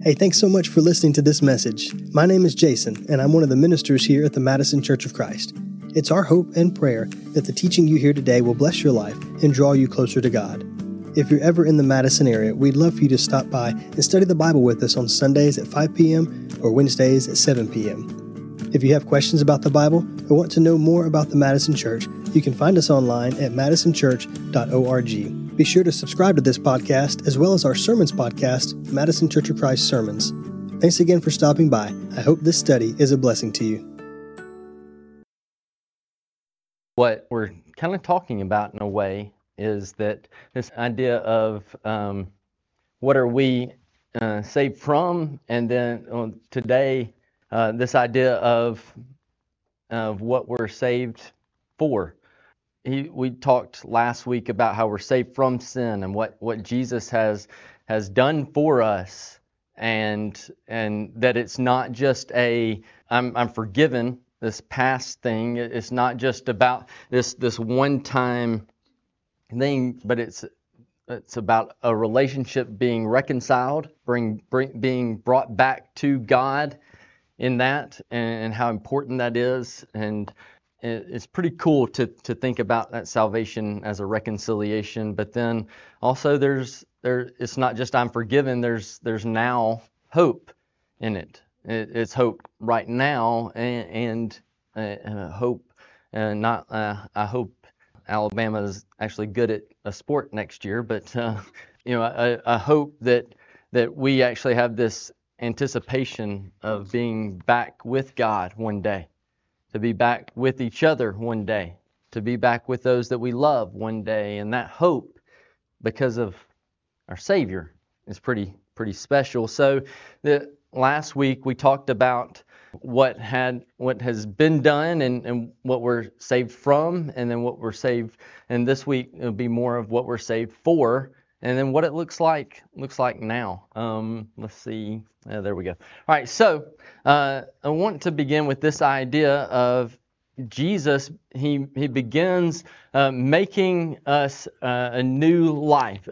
Hey, thanks so much for listening to this message. My name is Jason, and I'm one of the ministers here at the Madison Church of Christ. It's our hope and prayer that the teaching you hear today will bless your life and draw you closer to God. If you're ever in the Madison area, we'd love for you to stop by and study the Bible with us on Sundays at 5 p.m. or Wednesdays at 7 p.m. If you have questions about the Bible or want to know more about the Madison Church, you can find us online at madisonchurch.org. Be sure to subscribe to this podcast as well as our sermons podcast, Madison Church of Christ Sermons. Thanks again for stopping by. I hope this study is a blessing to you. What we're kind of talking about in a way is that this idea of what are we saved from, and then today this idea of what we're saved for. We talked last week about how we're saved from sin and what Jesus has done for us, and that it's not just I'm forgiven, this past thing. It's not just about this one-time thing, but it's about a relationship being reconciled, being brought back to God in that, and how important that is. And it's pretty cool to think about that salvation as a reconciliation. But then also it's not just I'm forgiven. There's now hope in it. It's hope right now, and hope, not. I hope Alabama is actually good at a sport next year. But I hope that we actually have this anticipation of being back with God one day, to be back with each other one day, to be back with those that we love one day. And that hope, because of our Savior, is pretty special. So last week we talked about what has been done and what we're saved from, and then what we're saved. And this week it'll be more of what we're saved for, and then what it looks like now. Let's see. There we go. All right. So I want to begin with this idea of Jesus. He begins making us a new life.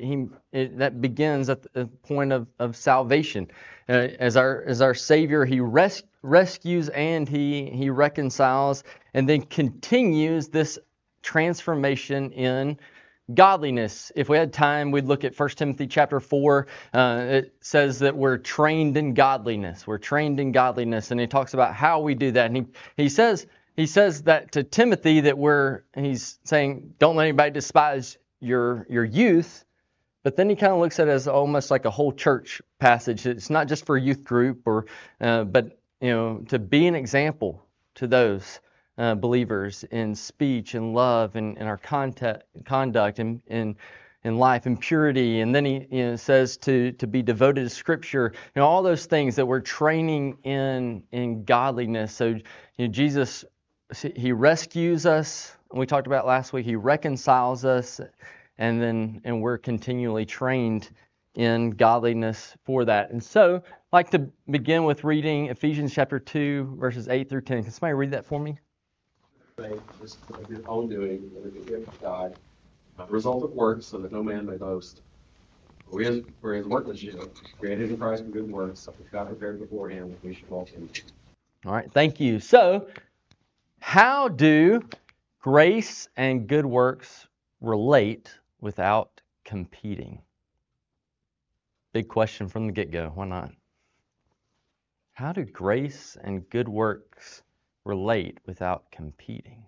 That begins at the point of salvation. As our Savior, He rescues and He reconciles, and then continues this transformation in godliness. If we had time, we'd look at 1 Timothy chapter 4. It says that we're trained in godliness. We're trained in godliness, and he talks about how we do that. And he says that to Timothy, that he's saying, don't let anybody despise your youth. But then he kind of looks at it as almost like a whole church passage. It's not just for a youth group, but to be an example to those believers in speech and love and our conduct and in life and purity. And then he says to be devoted to Scripture. All those things that we're training in godliness. So Jesus, He rescues us. We talked about last week. He reconciles us. And we're continually trained in godliness for that. And so I'd like to begin with reading Ephesians chapter 2, verses 8 through 10. Can somebody read that for me? Faith is of your own doing, and the gift of God, the result of works, so that no man may boast. For His workmanship, created in Christ for good works, which God prepared beforehand that we should walk in. All right, thank you. So, how do grace and good works relate without competing? Big question from the get-go. Why not? How do grace and good works relate without competing?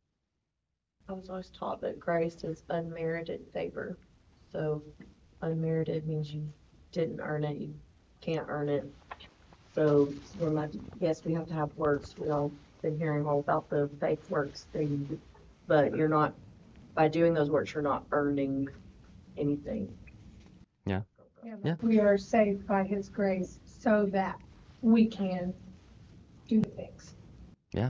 I was always taught that grace is unmerited favor. So unmerited means you didn't earn it, you can't earn it. So yes, we have to have works. We've all been hearing all about the faith works thing, but you're not, by doing those works, you're not earning anything. Yeah. We are saved by His grace so that we can do things. Yeah.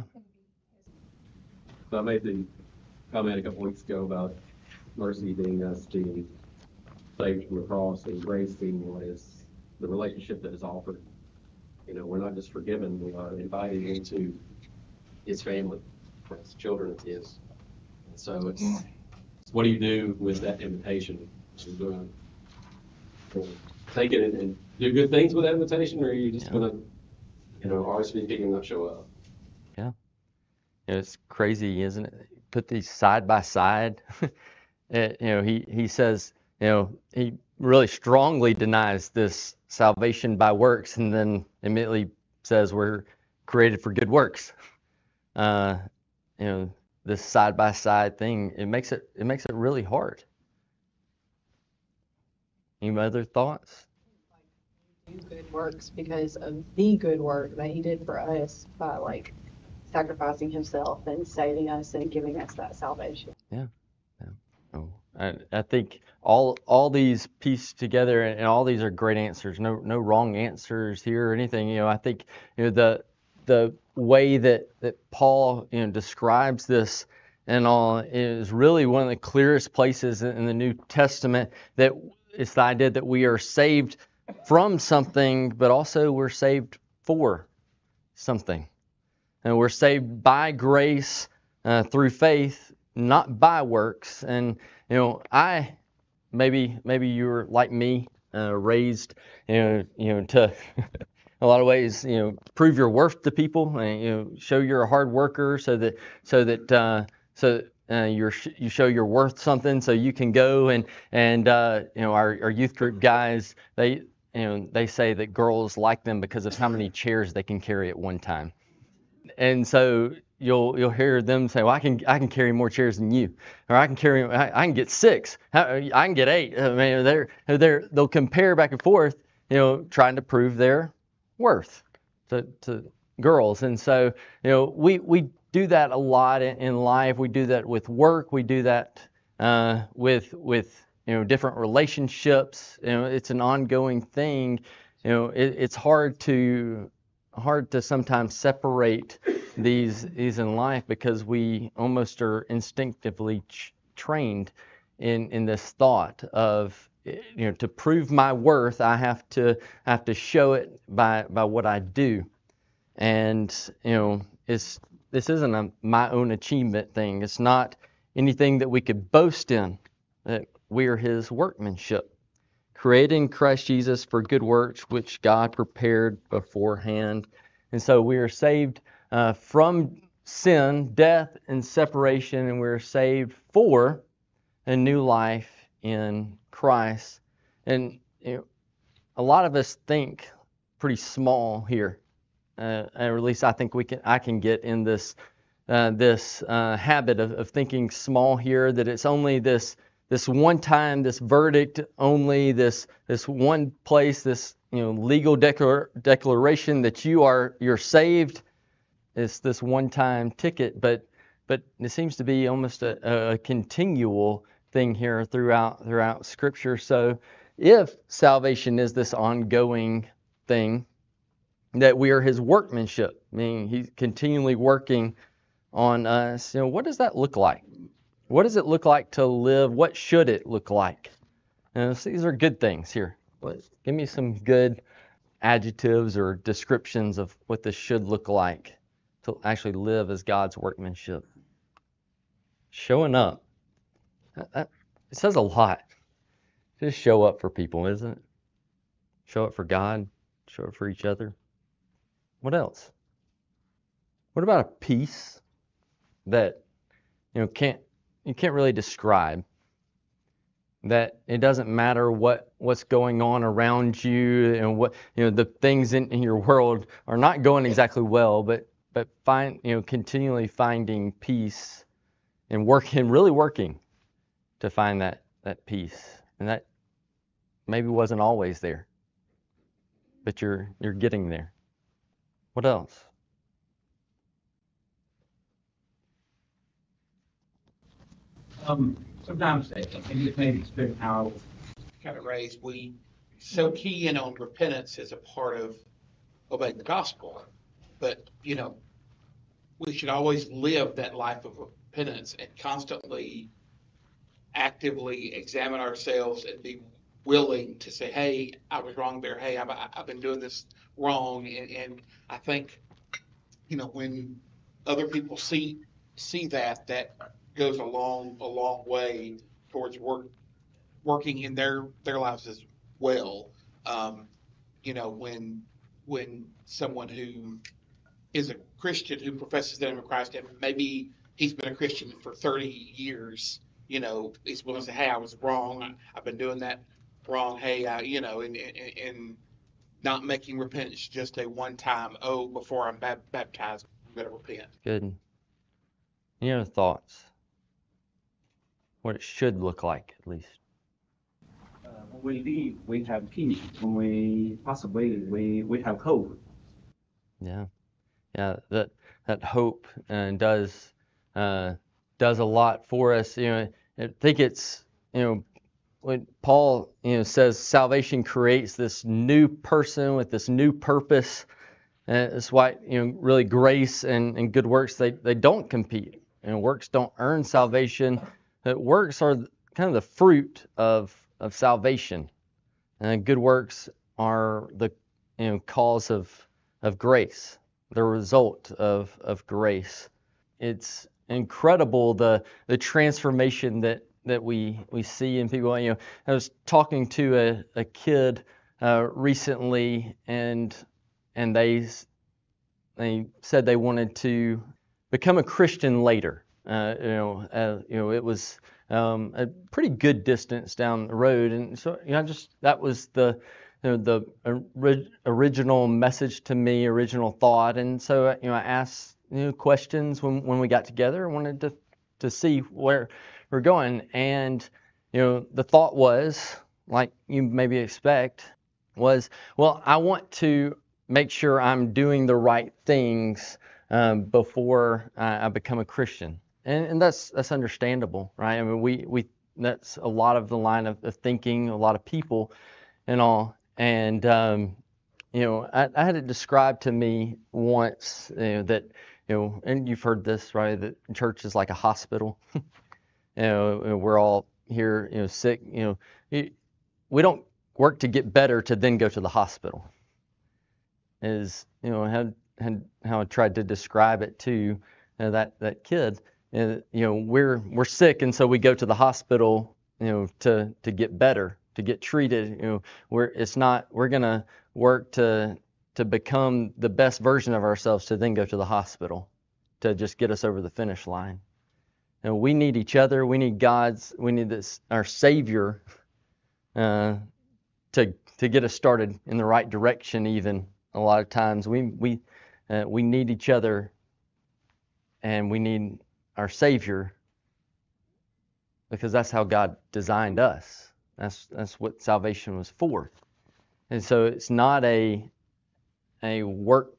So I made the comment a couple weeks ago about mercy being us being saved from the cross, and grace being what is the relationship that is offered. We're not just forgiven, we are invited into His family, as children of His. And so it's what do you do with that invitation? take it and do good things with that invitation, or are you just gonna, RSVP and not show up? Yeah. It's crazy, isn't it? Put these side by side. He says, he really strongly denies this salvation by works, and then immediately says we're created for good works. This side by side thing, it makes it really hard. Any other thoughts? Do good works because of the good work that he did for us by sacrificing himself and saving us and giving us that salvation. Yeah. Oh, I think all these pieced together, and all these are great answers. No wrong answers here or anything. I think the way that Paul describes this and all is really one of the clearest places in the New Testament, that it's the idea that we are saved from something, but also we're saved for something. And we're saved by grace through faith, not by works. And I maybe you're like me, raised to a lot of ways, prove your worth to people, and show you're a hard worker, so that you show you're worth something, so you can go and our youth group guys, they say that girls like them because of how many chairs they can carry at one time. And so you'll hear them say, "Well, I can carry more chairs than you," or I can get 6, I can get 8. I mean, they'll compare back and forth, trying to prove their worth to girls. And so we do that a lot in life. We do that with work. We do that with different relationships. It's an ongoing thing. It's hard to sometimes separate these in life, because we almost are instinctively trained in this thought of, to prove my worth, I have to show it by what I do. And this isn't a my own achievement thing. It's not anything that we could boast in. That we are His workmanship, created in Christ Jesus for good works, which God prepared beforehand. And so we are saved from sin, death, and separation, and we're saved for a new life in Christ. And a lot of us think pretty small here, or at least I think I can get in this habit of thinking small here, that it's only this one time, this verdict, only this one place, this legal declaration that you're saved. It's this one-time ticket, but it seems to be almost a continual thing here throughout Scripture. So if salvation is this ongoing thing, that we are His workmanship, meaning He's continually working on us, what does that look like? What does it look like to live? What should it look like? These are good things here. Give me some good adjectives or descriptions of what this should look like to actually live as God's workmanship. Showing up. It says a lot. Just show up for people, isn't it? Show up for God. Show up for each other. What else? What about a peace that you can't really describe? That it doesn't matter what's going on around you, and what the things in your world are not going exactly well, but continually finding peace and really working to find that peace. And that maybe wasn't always there, but you're getting there. What else? Sometimes, maybe it's been how I was kind of raised, we so key in on repentance as a part of obeying the gospel. But, we should always live that life of repentance and constantly, actively examine ourselves and be willing to say, hey, I was wrong there. Hey, I've been doing this wrong. And I think, when other people see that goes a long way towards working in their lives as well. You know, when someone who is a Christian who professes the name of Christ, and maybe he's been a Christian for 30 years, you know, he's willing to say, hey, I was wrong. I've been doing that wrong. Hey, you know, and not making repentance just a one time, oh, before I'm baptized, I'm going to repent. Good. Any other thoughts? What it should look like, at least. When we leave, we have peace. When we pass away, we have hope. Yeah. Yeah, that hope does a lot for us. You know, I think it's, you know, when Paul, you know, says salvation creates this new person with this new purpose. And it's why, you know, really grace and good works, they don't compete. And works don't earn salvation. That works are kind of the fruit of salvation. And good works are the, you know, cause of grace, the result of grace. It's incredible the transformation that we see in people. You know, I was talking to a kid recently, and they said they wanted to become a Christian later. You know, it was a pretty good distance down the road, and so, you know, that was the, you know, the original message to me, original thought. And so, you know, I asked, you know, questions when we got together. I wanted to see where we're going. And, you know, the thought was, like you maybe expect, was, well, I want to make sure I'm doing the right things before I become a Christian. And that's understandable, right? I mean, we that's a lot of the line of thinking, a lot of people and all. And, you know, I had it described to me once, you know, that, you know, and you've heard this, right, that church is like a hospital. You know, we're all here, you know, sick. You know, we don't work to get better to then go to the hospital. Is, you know, how I tried to describe it to that kid. You know, we're sick, and so we go to the hospital, you know, to get better, to get treated. You know, we're gonna work to become the best version of ourselves to then go to the hospital to just get us over the finish line. And we need each other. We need our Savior to get us started in the right direction. Even a lot of times we need each other, and we need our Savior, because that's how God designed us. That's what salvation was for. And so it's not a work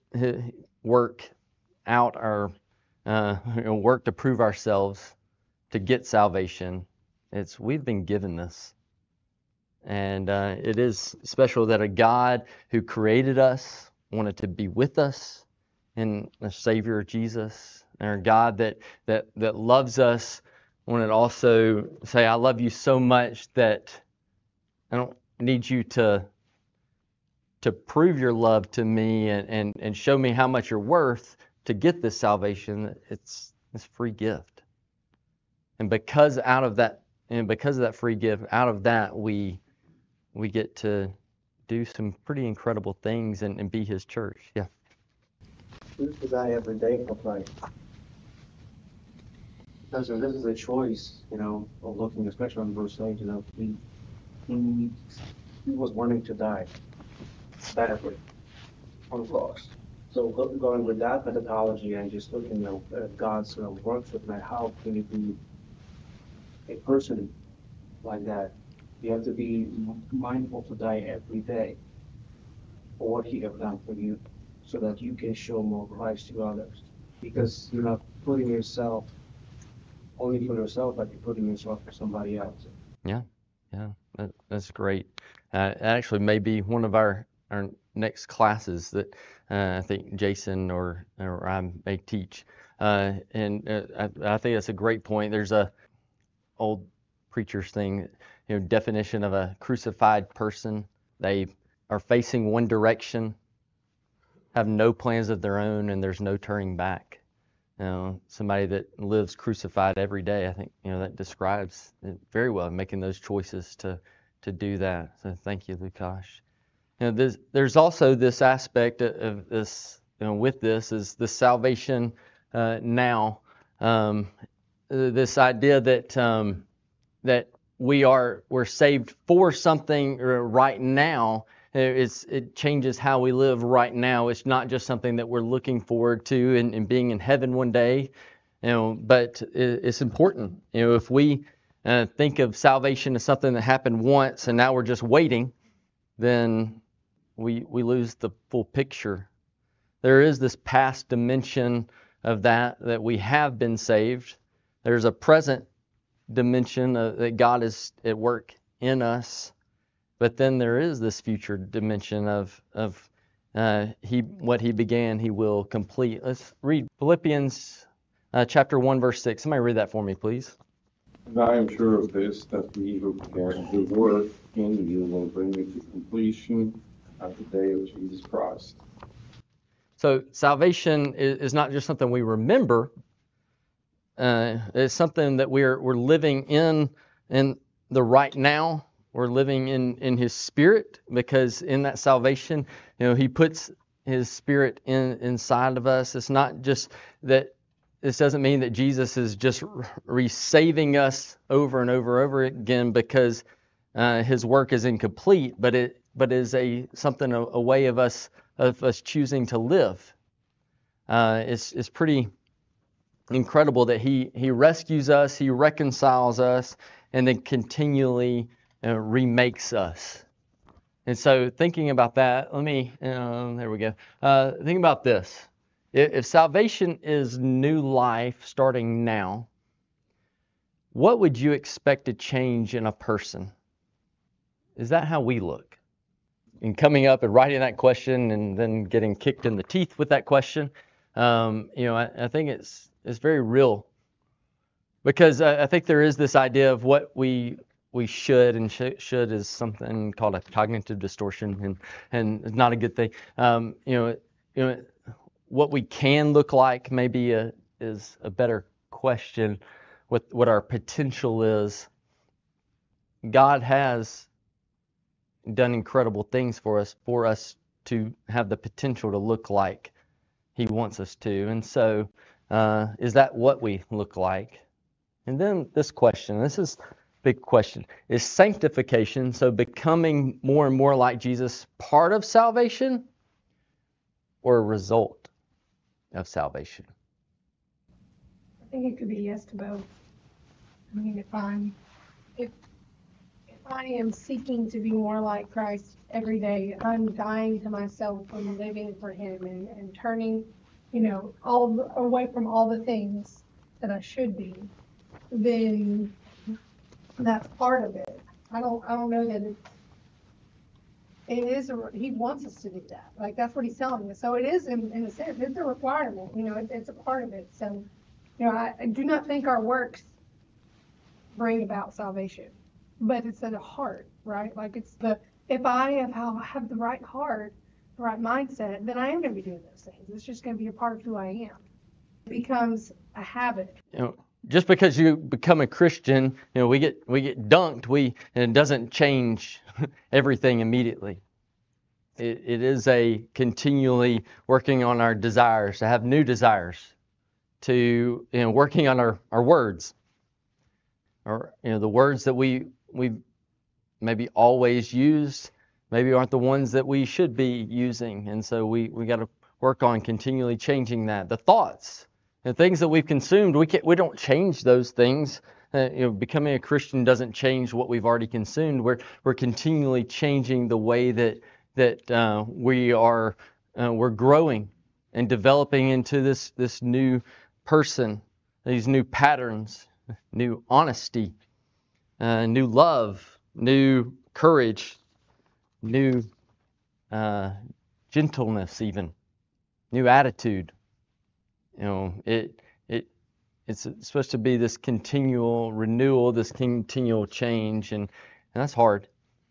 out our work to prove ourselves to get salvation. It's we've been given this. And it is special that a God who created us wanted to be with us in the Savior Jesus. And our God that loves us wanted to also say, I love you so much that I don't need you to prove your love to me and show me how much you're worth to get this salvation. It's a free gift. And because of that free gift, out of that we get to do some pretty incredible things and be His church. Yeah. Choose to die every day for Christ. Because this is a choice, you know, of looking, especially on verse 8, you know, he was wanting to die badly on the cross. So going with that methodology and just looking, you know, at God's works with that, how can you be a person like that? You have to be mindful to die every day for what He has done for you, so that you can show more Christ to others. Because you're not putting yourself only for yourself, but you're putting yourself for somebody else. Yeah, that's great. Actually, maybe one of our next classes that I think Jason or I may teach. And I think that's a great point. There's a old preacher's thing, you know, definition of a crucified person. They are facing one direction, have no plans of their own, and there's no turning back. You know, somebody that lives crucified every day, I think, you know, that describes it very well, making those choices to do that. So thank you, Lukash. there's also this aspect of this, with this is the salvation now. This idea that that we're saved for something right now. It changes how we live right now. It's not just something that we're looking forward to and being in heaven one day, but it's important. If we think of salvation as something that happened once and now we're just waiting, then we lose the full picture. There is this past dimension of that we have been saved. There's a present dimension that God is at work in us, but then there is this future dimension of what He began, He will complete. Let's read Philippians chapter 1, verse 6. Somebody read that for me, please. And I am sure of this, that we who began the work in you will bring it to completion at the day of Jesus Christ. So salvation is not just something we remember. It's something that we're living in the right now. We're living in His Spirit, because in that salvation, He puts His Spirit inside of us. It's not just that. This doesn't mean that Jesus is just resaving us over and over again because His work is incomplete, but is a way of us choosing to live. It's pretty incredible that He rescues us, He reconciles us, and then continually remakes us. And so, thinking about that, there we go. Think about this. If salvation is new life starting now, what would you expect to change in a person? Is that how we look? And coming up and writing that question and then getting kicked in the teeth with that question, I think it's very real. Because I think there is this idea of what we should, and should is something called a cognitive distortion, and it's not a good thing. What we can look like maybe is a better question. What our potential is. God has done incredible things for us to have the potential to look like He wants us to. And so, is that what we look like? And then this question, this is a big question. Is sanctification, so becoming more and more like Jesus, part of salvation or a result of salvation? I think it could be yes to both. I mean, if I am seeking to be more like Christ every day, I'm dying to myself and living for Him and turning, away from all the things that I should be, then that's part of it. I don't know that He wants us to do that. Like, that's what He's telling us. So it is, in a sense, it's a requirement. It's a part of it. So, I do not think our works bring about salvation, but it's at the heart, right? Like, if I have the right heart, the right mindset, then I am going to be doing those things. It's just going to be a part of who I am. It becomes a habit. Just because you become a Christian, we get dunked, and it doesn't change everything immediately. It is a continually working on our desires, to have new desires, to working on our words, or the words that we maybe always used, maybe aren't the ones that we should be using, and so we got to work on continually changing that. The thoughts. The things that we've consumed, we don't change those things. Becoming a Christian doesn't change what we've already consumed. We're continually changing the way that we're growing and developing into this new person, these new patterns, new honesty, new love, new courage, new gentleness, even new attitude. It's supposed to be this continual renewal, this continual change, and that's hard.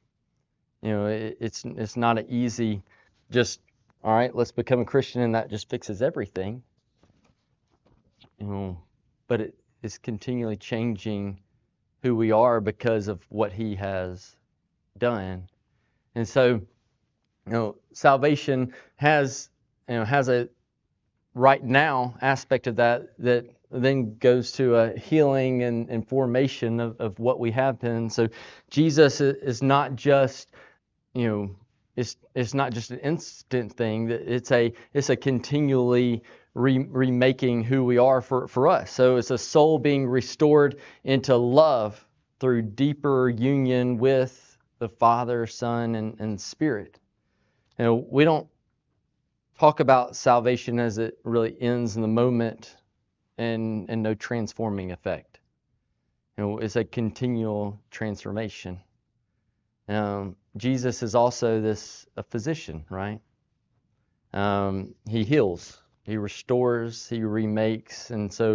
It's not an easy, just, all right, let's become a Christian and that just fixes everything. But it is continually changing who we are because of what He has done. And so Salvation has a right now aspect of that then goes to a healing and formation of what we have been. So Jesus is not just, it's not just an instant thing. It's a continually remaking who we are for us. So it's a soul being restored into love through deeper union with the Father, Son, and Spirit. We don't talk about salvation as it really ends in the moment and no transforming effect. It's a continual transformation. Jesus is also a physician, right? He heals, he restores, he remakes, and so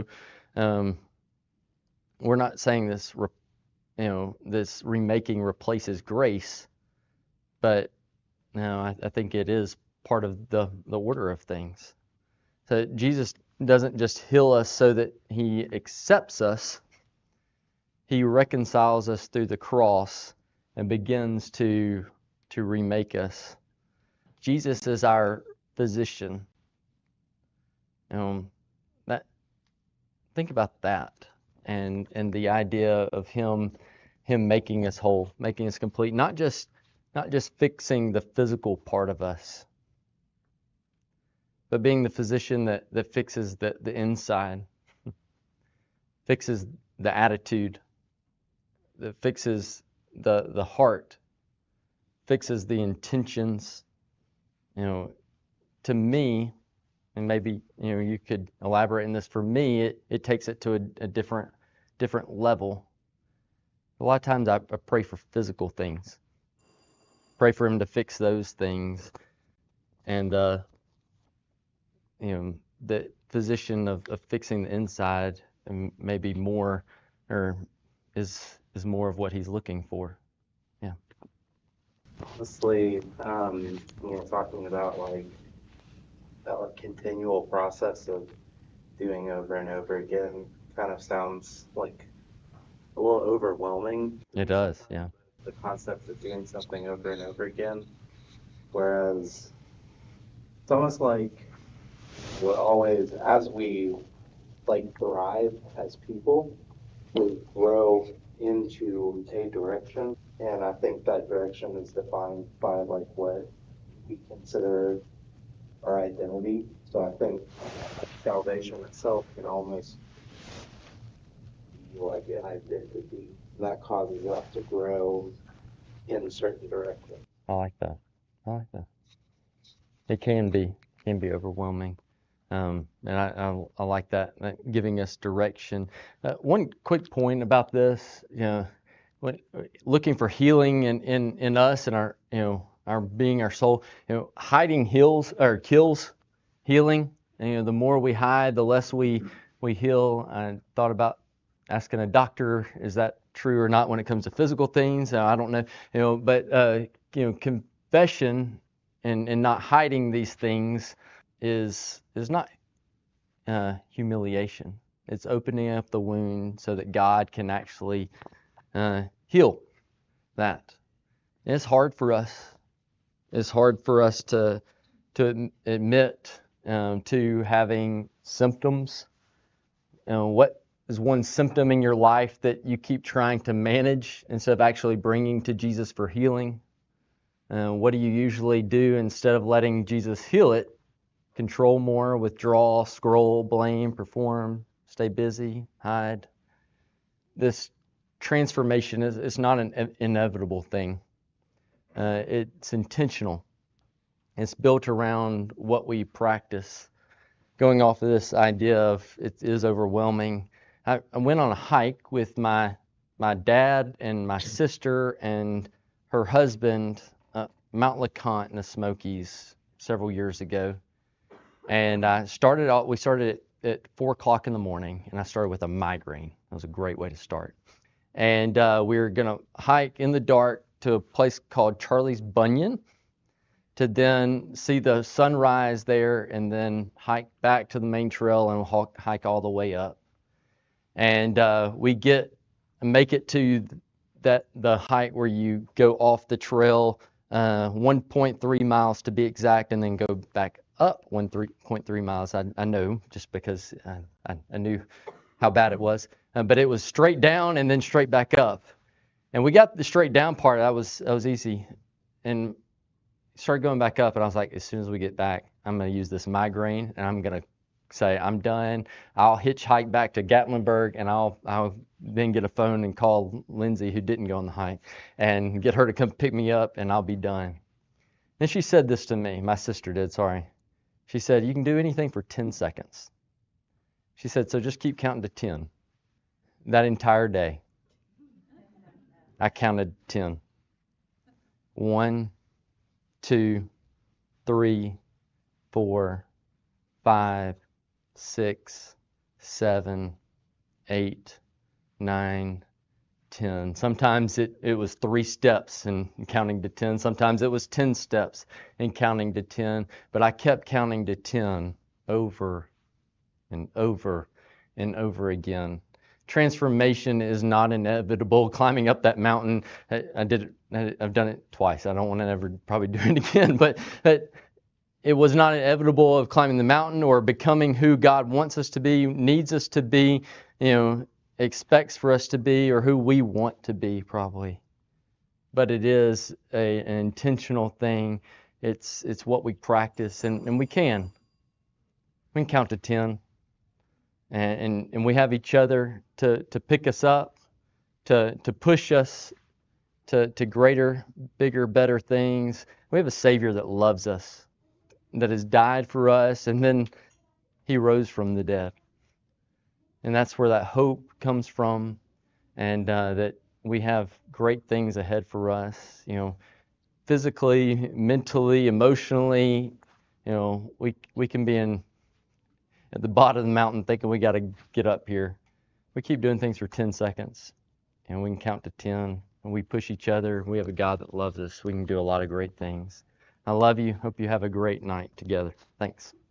we're not saying this remaking replaces grace, but I think it is part of the order of things. So Jesus doesn't just heal us so that he accepts us. He reconciles us through the cross and begins to remake us. Jesus is our physician. Think about that and the idea of him making us whole, making us complete, not just fixing the physical part of us, but being the physician that fixes the inside, fixes the attitude, that fixes the heart, fixes the intentions. To me, and maybe you could elaborate on this. For me, it takes it to a different level. A lot of times I pray for physical things, pray for him to fix those things, and the physician of fixing the inside and maybe more, or is more of what he's looking for. Yeah. Honestly, talking about that continual process of doing over and over again kind of sounds like a little overwhelming. It does, yeah. The concept of doing something over and over again, whereas it's almost like we're always, as we thrive as people, we grow into a direction, and I think that direction is defined by what we consider our identity. So I think salvation itself can almost be like an identity that causes us to grow in a certain direction. I like that. It can be overwhelming. And I like that, giving us direction. One quick point about this, when looking for healing in us and our being, our soul, hiding kills healing. The more we hide, the less we heal. I thought about asking a doctor, is that true or not when it comes to physical things? I don't know, but confession and not hiding these things is not humiliation. It's opening up the wound so that God can actually heal that. And it's hard for us. It's hard for us to admit to having symptoms. What is one symptom in your life that you keep trying to manage instead of actually bringing to Jesus for healing? What do you usually do instead of letting Jesus heal it? Control more, withdraw, scroll, blame, perform, stay busy, hide. This transformation is not an inevitable thing. It's intentional. It's built around what we practice. Going off of this idea of it is overwhelming, I went on a hike with my dad and my sister and her husband, Mount LeConte in the Smokies several years ago. And we started at 4 o'clock in the morning, and I started with a migraine. That was a great way to start. And we were going to hike in the dark to a place called Charlie's Bunyan to then see the sunrise there and then hike back to the main trail and hike all the way up. And we make it to the hike where you go off the trail 1.3 miles to be exact, and then go back up 1.3 miles. I know just because I knew how bad it was, but it was straight down and then straight back up. And we got the straight down part. That was easy, and started going back up. And I was like, as soon as we get back, I'm going to use this migraine, and I'm going to say I'm done. I'll hitchhike back to Gatlinburg, and I'll then get a phone and call Lindsay, who didn't go on the hike, and get her to come pick me up, and I'll be done. Then she said this to me. My sister did, sorry. She said, you can do anything for 10 seconds. She said, so just keep counting to 10. That entire day, I counted 10. 1, 2, 3, 4, 5, 6, 7, 8, 9, 10. Sometimes it was 3 steps and counting to 10. Sometimes it was 10 steps and counting to 10. But I kept counting to 10 over and over and over again. Transformation is not inevitable. Climbing up that mountain, I've done it twice. I don't want to ever probably do it again, but it was not inevitable of climbing the mountain or becoming who God wants us to be, needs us to be, expects for us to be, or who we want to be probably. But it is an intentional thing. It's what we practice, and we can count to 10. And we have each other to pick us up, to push us to greater, bigger, better things. We have a Savior that loves us, that has died for us, and then He rose from the dead. And that's where that hope comes from, and that we have great things ahead for us, physically, mentally, emotionally. We can be at the bottom of the mountain thinking we got to get up here. We keep doing things for 10 seconds, and we can count to 10, and we push each other. We have a God that loves us. We can do a lot of great things. I love you. Hope you have a great night together. Thanks.